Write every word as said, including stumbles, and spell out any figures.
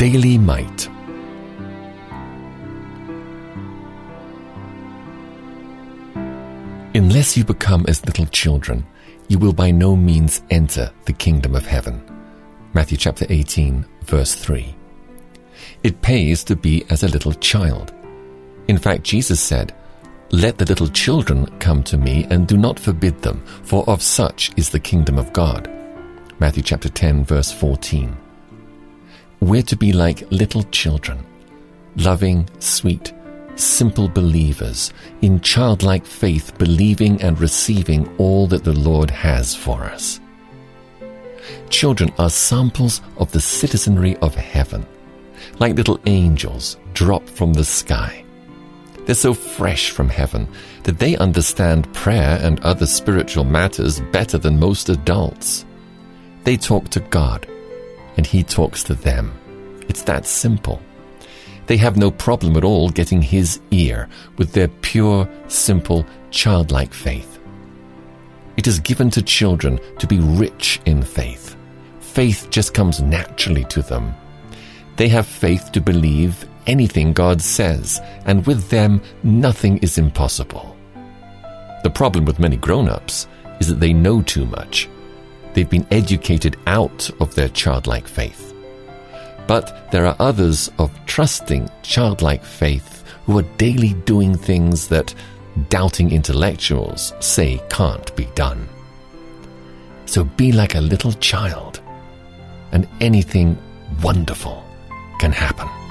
Daily Mite. Unless you become as little children, you will by no means enter the kingdom of heaven. Matthew chapter eighteen, verse three. It pays to be as a little child. In fact, Jesus said, "Let the little children come to me, and do not forbid them, for of such is the kingdom of God." Matthew chapter ten, verse fourteen. We're to be like little children, loving, sweet, simple believers, in childlike faith, believing and receiving all that the Lord has for us. Children are samples of the citizenry of heaven, like little angels dropped from the sky. They're so fresh from heaven that they understand prayer and other spiritual matters better than most adults. They talk to God, and He talks to them. It's that simple. They have no problem at all getting His ear with their pure, simple, childlike faith. It is given to children to be rich in faith. Faith just comes naturally to them. They have faith to believe anything God says, and with them, nothing is impossible. The problem with many grown-ups is that they know too much. They've been educated out of their childlike faith. But there are others of trusting, childlike faith who are daily doing things that doubting intellectuals say can't be done. So be like a little child, and anything wonderful can happen.